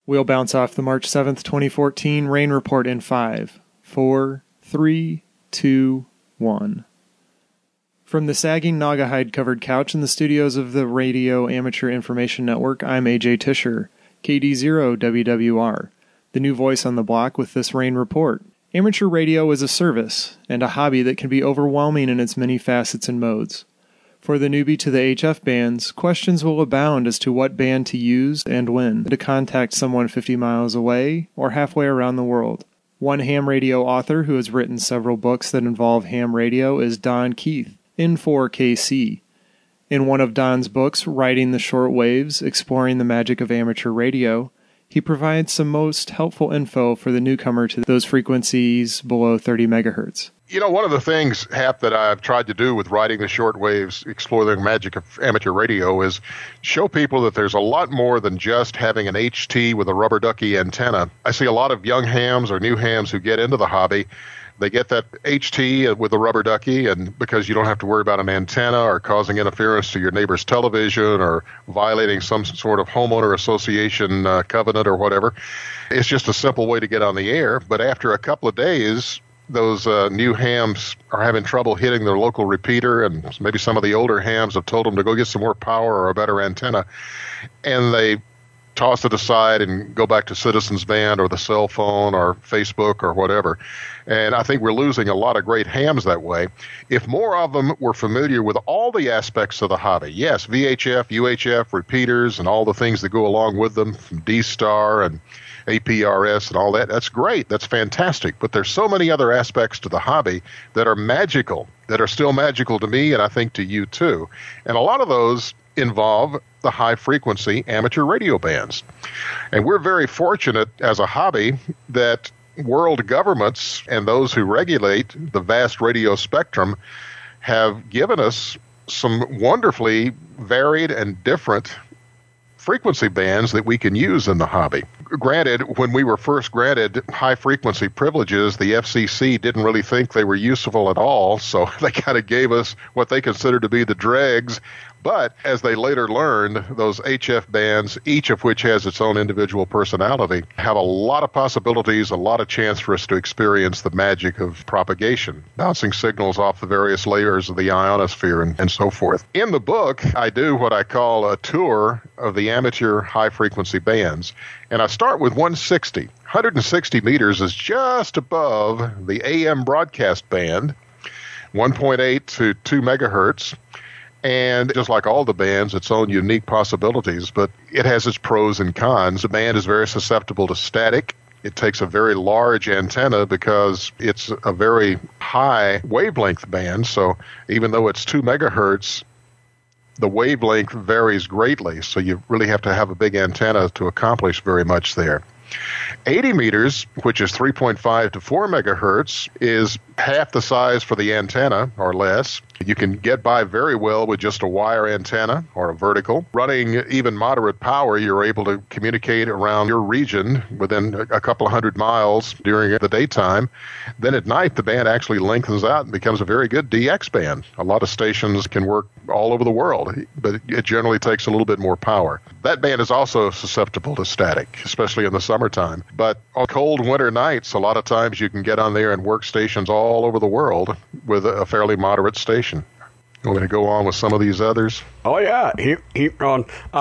We'll bounce off the March 7th, 2014 rain report in 5, 4, 3, 2, 1. From the sagging Naugahyde-covered couch in the studios of the Radio Amateur Information Network, I'm AJ Tischer, KD0WWR, the new voice on the block with this rain report. Amateur radio is a service and a hobby that can be overwhelming in its many facets and modes. For the newbie to the HF bands, questions will abound as to what band to use and when to contact someone 50 miles away or halfway around the world. One ham radio author who has written several books that involve ham radio is Don Keith, N4KC. In one of Don's books, Riding the Short Waves, Exploring the Magic of Amateur Radio, he provides some most helpful info for the newcomer to those frequencies below 30 megahertz. You know, one of the things, Hap, that I've tried to do with Riding the Short Waves, Explore the Magic of Amateur Radio is show people that there's a lot more than just having an HT with a rubber ducky antenna. I see a lot of young hams or new hams who get into the hobby. They get that HT with the rubber ducky, and because you don't have to worry about an antenna or causing interference to your neighbor's television or violating some sort of homeowner association covenant or whatever, it's just a simple way to get on the air. But after a couple of days, those new hams are having trouble hitting their local repeater, and maybe some of the older hams have told them to go get some more power or a better antenna, and they toss it aside and go back to Citizens Band or the cell phone or Facebook or whatever. And I think we're losing a lot of great hams that way. If more of them were familiar with all the aspects of the hobby, yes, VHF, UHF, repeaters, and all the things that go along with them, from D-Star and APRS and all that, that's great. That's fantastic. But there's so many other aspects to the hobby that are magical, that are still magical to me, and I think to you too. And a lot of those involve the high-frequency amateur radio bands. And we're very fortunate as a hobby that world governments and those who regulate the vast radio spectrum have given us some wonderfully varied and different frequency bands that we can use in the hobby. Granted, when we were first granted high-frequency privileges, the FCC didn't really think they were useful at all, so they kind of gave us what they considered to be the dregs. But as they later learned, those HF bands, each of which has its own individual personality, have a lot of possibilities, a lot of chance for us to experience the magic of propagation, bouncing signals off the various layers of the ionosphere and so forth. In the book, I do what I call a tour of the amateur high-frequency bands, and I start with 160. 160 meters is just above the AM broadcast band, 1.8 to 2 megahertz. And just like all the bands, its own unique possibilities, but it has its pros and cons. The band is very susceptible to static. It takes a very large antenna because it's a very high wavelength band. So even though it's 2 megahertz, the wavelength varies greatly. So you really have to have a big antenna to accomplish very much there. 80 meters, which is 3.5 to 4 megahertz, is half the size for the antenna or less. You can get by very well with just a wire antenna or a vertical. Running even moderate power, you're able to communicate around your region within a couple of hundred miles during the daytime. Then at night, the band actually lengthens out and becomes a very good DX band. A lot of stations can work all over the world, but it generally takes a little bit more power. That band is also susceptible to static, especially in the summertime. But on cold winter nights, a lot of times you can get on there and work stations all over the world with a fairly moderate station. I'm going to go on with some of these others. Oh, yeah. Keep going.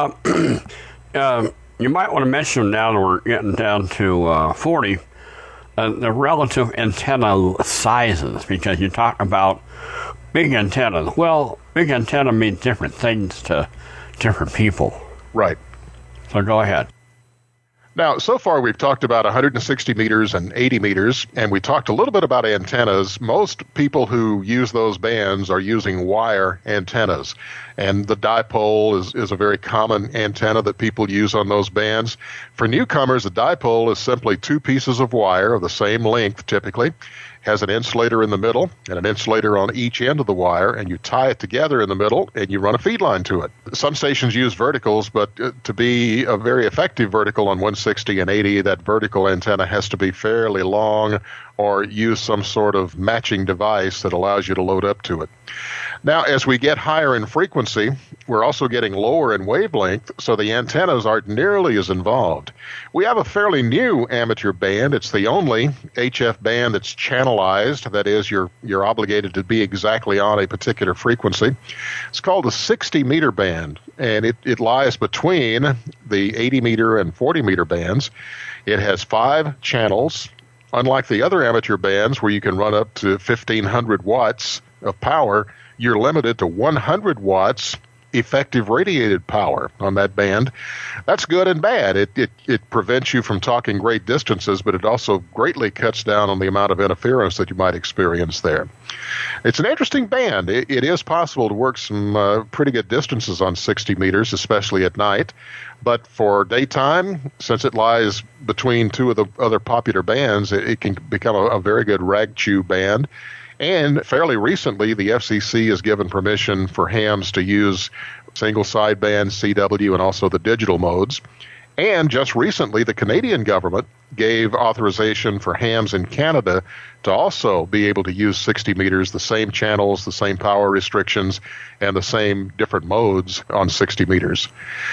You might want to mention now that we're getting down to 40, the relative antenna sizes, because you talk about big antennas. Well, big antenna means different things to different people. Right. So go ahead. Now, so far we've talked about 160 meters and 80 meters, and we talked a little bit about antennas. Most people who use those bands are using wire antennas, and the dipole is a very common antenna that people use on those bands. For newcomers, a dipole is simply two pieces of wire of the same length, typically. Has an insulator in the middle and an insulator on each end of the wire, and you tie it together in the middle and you run a feed line to it. Some stations use verticals, but to be a very effective vertical on 160 and 80, that vertical antenna has to be fairly long or use some sort of matching device that allows you to load up to it. Now, as we get higher in frequency, we're also getting lower in wavelength, so the antennas aren't nearly as involved. We have a fairly new amateur band. It's the only HF band that's channelized. That is, you're obligated to be exactly on a particular frequency. It's called the 60-meter band, and it lies between the 80-meter and 40-meter bands. It has 5 channels. Unlike the other amateur bands where you can run up to 1,500 watts of power, you're limited to 100 watts effective radiated power on that band. That's good and bad. It prevents you from talking great distances, but it also greatly cuts down on the amount of interference that you might experience there. It's an interesting band. It is possible to work some pretty good distances on 60 meters, especially at night. But for daytime, since it lies between 2 of the other popular bands, it can become a very good rag chew band. And fairly recently, the FCC has given permission for hams to use single sideband, CW, and also the digital modes. And just recently, the Canadian government gave authorization for hams in Canada to also be able to use 60 meters, the same channels, the same power restrictions, and the same different modes on 60 meters.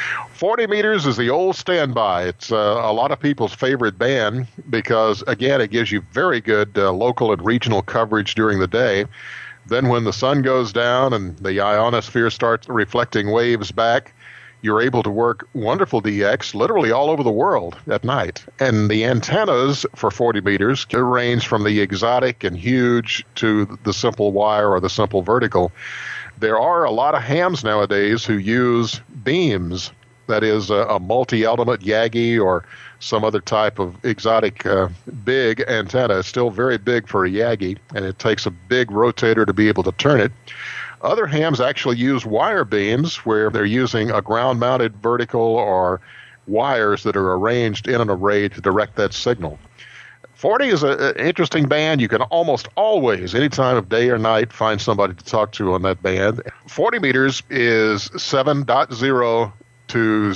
40 meters is the old standby. It's a lot of people's favorite band because, again, it gives you very good local and regional coverage during the day. Then when the sun goes down and the ionosphere starts reflecting waves back, you're able to work wonderful DX literally all over the world at night. And the antennas for 40 meters can range from the exotic and huge to the simple wire or the simple vertical. There are a lot of hams nowadays who use beams. That is a multi-element Yagi or some other type of exotic big antenna. It's still very big for a Yagi, and it takes a big rotator to be able to turn it. Other hams actually use wire beams where they're using a ground-mounted vertical or wires that are arranged in an array to direct that signal. 40 is an interesting band. You can almost always, any time of day or night, find somebody to talk to on that band. 40 meters is 7.0 to,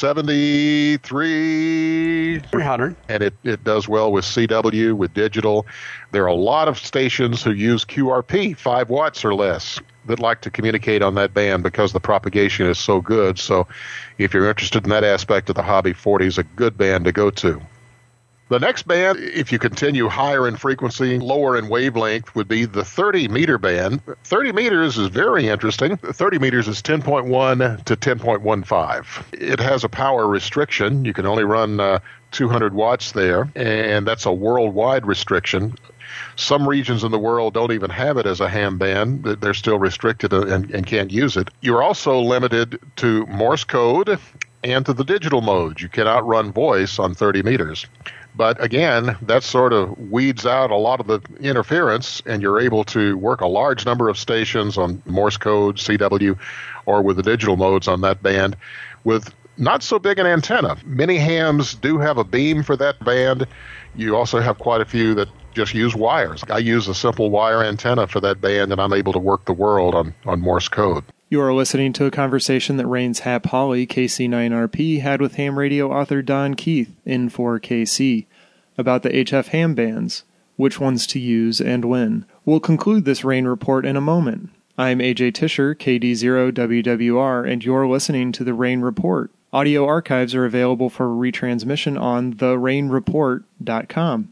73? 300. And it does well with CW, with digital. There are a lot of stations who use QRP, 5 watts or less, that like to communicate on that band because the propagation is so good. So if you're interested in that aspect of the hobby, 40 is a good band to go to. The next band, if you continue higher in frequency, lower in wavelength, would be the 30-meter band. 30 meters is very interesting. 30 meters is 10.1 to 10.15. It has a power restriction. You can only run 200 watts there, and that's a worldwide restriction. Some regions in the world don't even have it as a ham band. They're still restricted and can't use it. You're also limited to Morse code and to the digital mode. You cannot run voice on 30 meters. But again, that sort of weeds out a lot of the interference, and you're able to work a large number of stations on Morse code, CW, or with the digital modes on that band with not so big an antenna. Many hams do have a beam for that band. You also have quite a few that just use wires. I use a simple wire antenna for that band, and I'm able to work the world on Morse code. You are listening to a conversation that Rain's Hap Holly, KC9RP, had with ham radio author Don Keith in 4KC about the HF ham bands, which ones to use and when. We'll conclude this Rain report in a moment. I'm AJ Tischer, KD0WWR, and you're listening to the Rain Report. Audio archives are available for retransmission on therainreport.com.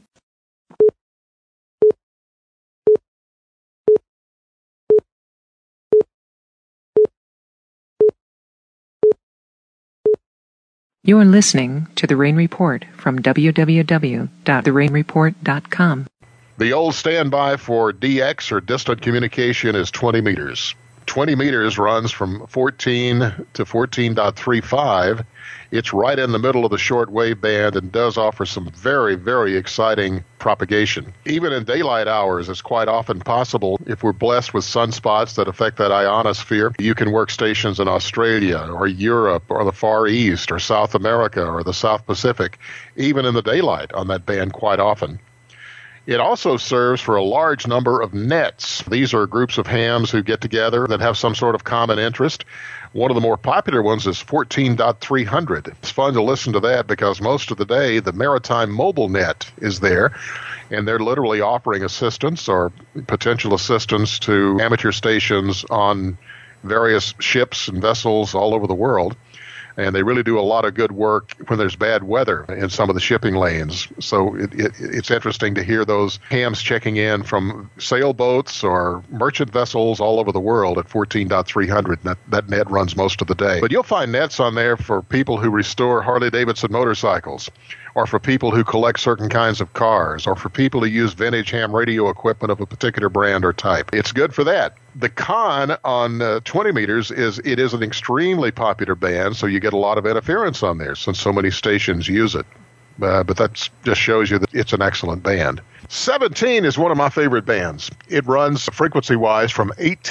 You're listening to The Rain Report from www.therainreport.com. The old standby for DX or distant communication is 20 meters. 20 meters runs from 14 to 14.35. It's right in the middle of the short wave band and does offer some very, very exciting propagation. Even in daylight hours, it's quite often possible, if we're blessed with sunspots that affect that ionosphere, you can work stations in Australia or Europe or the Far East or South America or the South Pacific, even in the daylight on that band quite often. It also serves for a large number of nets. These are groups of hams who get together that have some sort of common interest. One of the more popular ones is 14.300. It's fun to listen to that because most of the day the Maritime Mobile Net is there, and they're literally offering assistance or potential assistance to amateur stations on various ships and vessels all over the world. And they really do a lot of good work when there's bad weather in some of the shipping lanes. So it's interesting to hear those hams checking in from sailboats or merchant vessels all over the world at 14.300. That net runs most of the day. But you'll find nets on there for people who restore Harley-Davidson motorcycles, or for people who collect certain kinds of cars, or for people who use vintage ham radio equipment of a particular brand or type. It's good for that. The con on 20 meters is it is an extremely popular band, so you get a lot of interference on there since so many stations use it. But that just shows you that it's an excellent band. 17 is one of my favorite bands. It runs frequency-wise from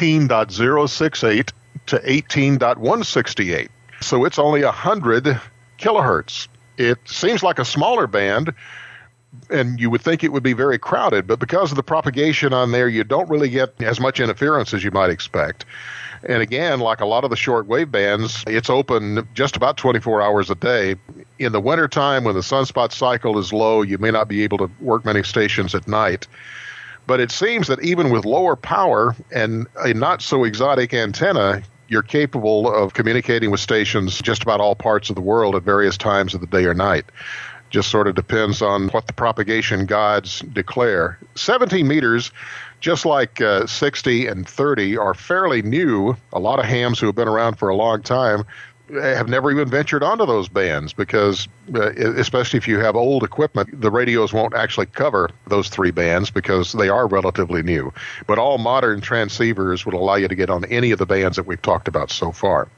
18.068 to 18.168. So it's only 100 kilohertz. It seems like a smaller band, and you would think it would be very crowded, but because of the propagation on there, you don't really get as much interference as you might expect. And again, like a lot of the shortwave bands, it's open just about 24 hours a day. In the wintertime, when the sunspot cycle is low, you may not be able to work many stations at night. But it seems that even with lower power and a not-so-exotic antenna, you're capable of communicating with stations just about all parts of the world at various times of the day or night. Just sort of depends on what the propagation gods declare. 17 meters, just like 60 and 30, are fairly new. A lot of hams who have been around for a long time have never even ventured onto those bands because, especially if you have old equipment, the radios won't actually cover those three bands because they are relatively new. But all modern transceivers will allow you to get on any of the bands that we've talked about so far.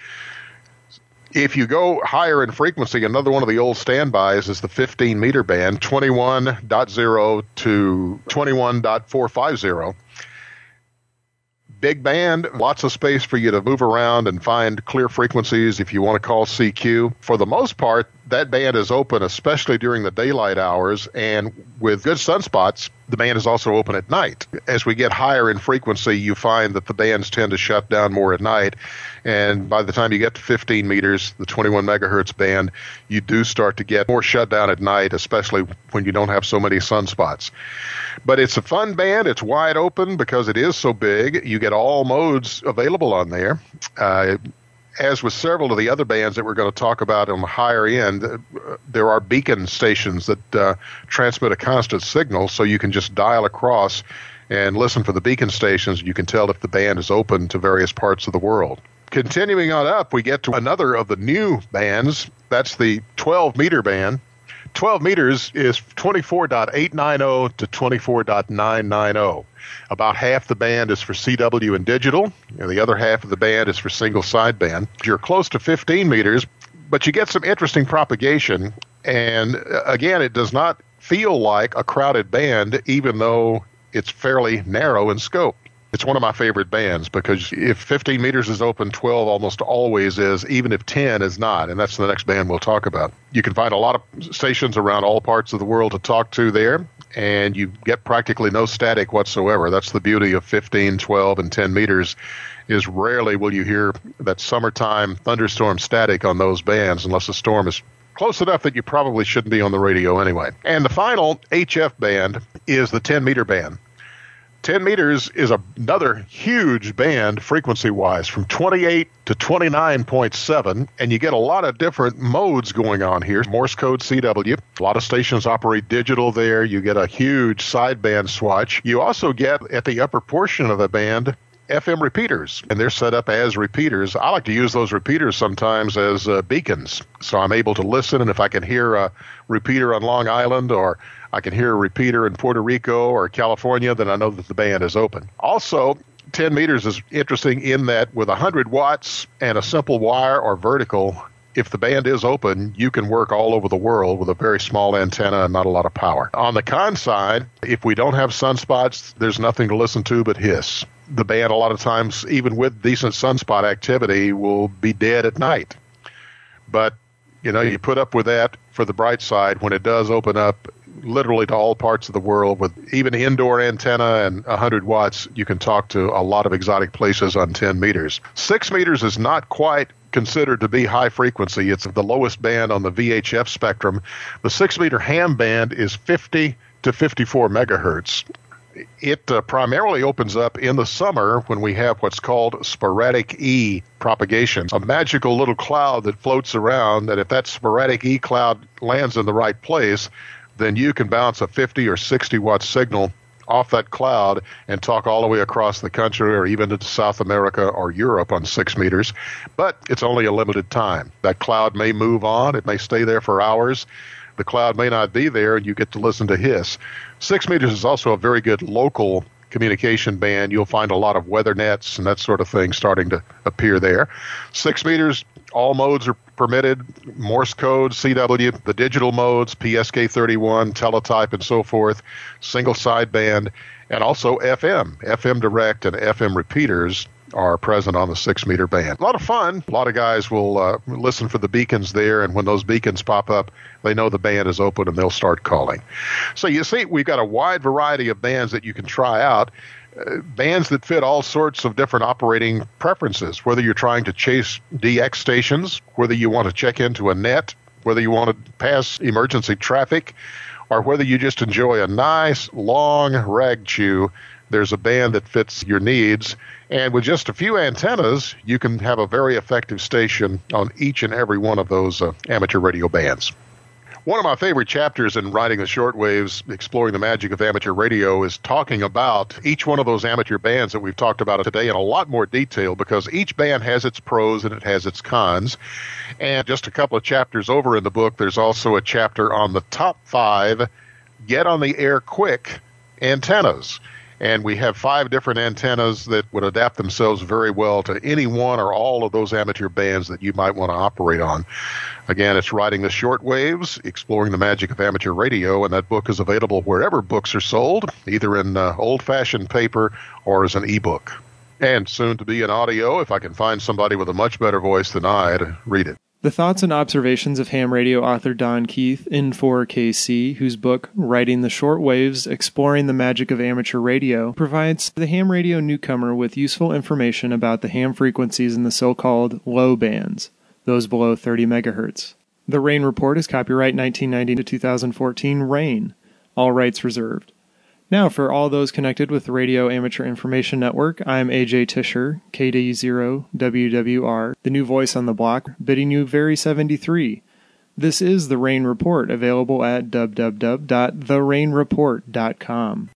If you go higher in frequency, another one of the old standbys is the 15-meter band, 21.0 to 21.450. Big band, lots of space for you to move around and find clear frequencies if you want to call CQ. For the most part, that band is open, especially during the daylight hours, and with good sunspots, the band is also open at night. As we get higher in frequency, you find that the bands tend to shut down more at night, and by the time you get to 15 meters, the 21 megahertz band, you do start to get more shutdown at night, especially when you don't have so many sunspots. But it's a fun band. It's wide open because it is so big. You get all modes available on there. As with several of the other bands that we're going to talk about on the higher end, there are beacon stations that transmit a constant signal, so you can just dial across and listen for the beacon stations. You can tell if the band is open to various parts of the world. Continuing on up, we get to another of the new bands. That's the 12-meter band. 12 meters is 24.890 to 24.990. About half the band is for CW and digital, and the other half of the band is for single sideband. You're close to 15 meters, but you get some interesting propagation, and again, it does not feel like a crowded band, even though it's fairly narrow in scope. It's one of my favorite bands because if 15 meters is open, 12 almost always is, even if 10 is not, and that's the next band we'll talk about. You can find a lot of stations around all parts of the world to talk to there, and you get practically no static whatsoever. That's the beauty of 15, 12, and 10 meters, is rarely will you hear that summertime thunderstorm static on those bands unless the storm is close enough that you probably shouldn't be on the radio anyway. And the final HF band is the 10-meter band. 10 meters is another huge band frequency-wise, from 28 to 29.7, and you get a lot of different modes going on here. Morse code CW. A lot of stations operate digital there. You get a huge sideband swatch. You also get, at the upper portion of the band, FM repeaters, and they're set up as repeaters. I like to use those repeaters sometimes as beacons, so I'm able to listen, and if I can hear a repeater on Long Island or I can hear a repeater in Puerto Rico or California, then I know that the band is open. Also, 10 meters is interesting in that with 100 watts and a simple wire or vertical, if the band is open, you can work all over the world with a very small antenna and not a lot of power. On the con side, if we don't have sunspots, there's nothing to listen to but hiss. The band, a lot of times, even with decent sunspot activity, will be dead at night. But, you put up with that for the bright side. When it does open up, literally to all parts of the world. With even indoor antenna and 100 watts, you can talk to a lot of exotic places on 10 meters. 6 meters is not quite considered to be high frequency. It's the lowest band on the VHF spectrum. The 6 meter ham band is 50 to 54 megahertz. It primarily opens up in the summer when we have what's called sporadic E propagation, a magical little cloud that floats around, that if that sporadic E cloud lands in the right place, then you can bounce a 50 or 60 watt signal off that cloud and talk all the way across the country or even to South America or Europe on 6 meters. But it's only a limited time. That cloud may move on. It may stay there for hours. The cloud may not be there, and you get to listen to hiss. 6 meters is also a very good local communication band. You'll find a lot of weather nets and that sort of thing starting to appear there. 6 meters, all modes are permitted. Morse code, CW, the digital modes, PSK31, teletype, and so forth. Single sideband, and also FM. FM direct and FM repeaters are present on the 6 meter band. A lot of fun. A lot of guys will listen for the beacons there, and when those beacons pop up, they know the band is open and they'll start calling. So you see, we've got a wide variety of bands that you can try out. Bands that fit all sorts of different operating preferences, whether you're trying to chase DX stations, whether you want to check into a net, whether you want to pass emergency traffic, or whether you just enjoy a nice, long rag chew. There's a band that fits your needs. And with just a few antennas, you can have a very effective station on each and every one of those amateur radio bands. One of my favorite chapters in writing the shortwaves, exploring the magic of amateur radio, is talking about each one of those amateur bands that we've talked about today in a lot more detail, because each band has its pros and it has its cons. And just a couple of chapters over in the book, there's also a chapter on the top 5 get on the air quick antennas. And we have 5 different antennas that would adapt themselves very well to any one or all of those amateur bands that you might want to operate on. Again, it's Writing the Shortwaves, Exploring the Magic of Amateur Radio, and that book is available wherever books are sold, either in old-fashioned paper or as an ebook. And soon to be in audio, if I can find somebody with a much better voice than I to read it. The thoughts and observations of ham radio author Don Keith, N4KC, whose book, Writing the Shortwaves, Exploring the Magic of Amateur Radio, provides the ham radio newcomer with useful information about the ham frequencies in the so-called low bands, those below 30 megahertz. The Rain Report is copyright 1990 to 2014 Rain. All rights reserved. Now, for all those connected with the Radio Amateur Information Network, I'm AJ Tischer, KD0WWR, the new voice on the block, bidding you very 73. This is The Rain Report, available at www.therainreport.com.